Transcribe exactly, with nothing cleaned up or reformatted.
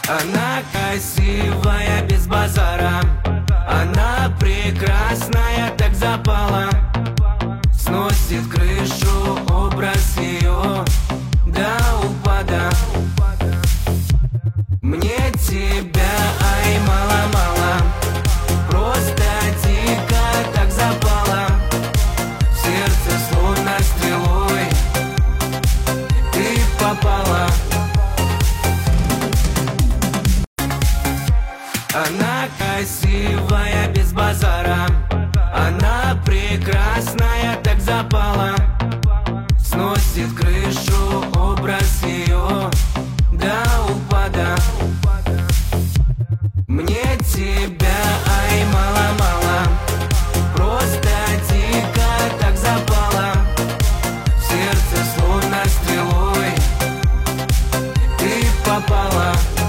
Она красивая, без базара. Она прекрасная, так запала. Сносит крышу образ ее до упада. Мне тебя, ай, мало-мало. Просто дико так запала. В сердце словно стрелой ты попала. Она красивая, без базара. Она прекрасная, так запала. Сносит крышу образ ее до упада. Мне тебя, ай, мало-мало. Просто дико так запала. В сердце словно стрелой ты попала.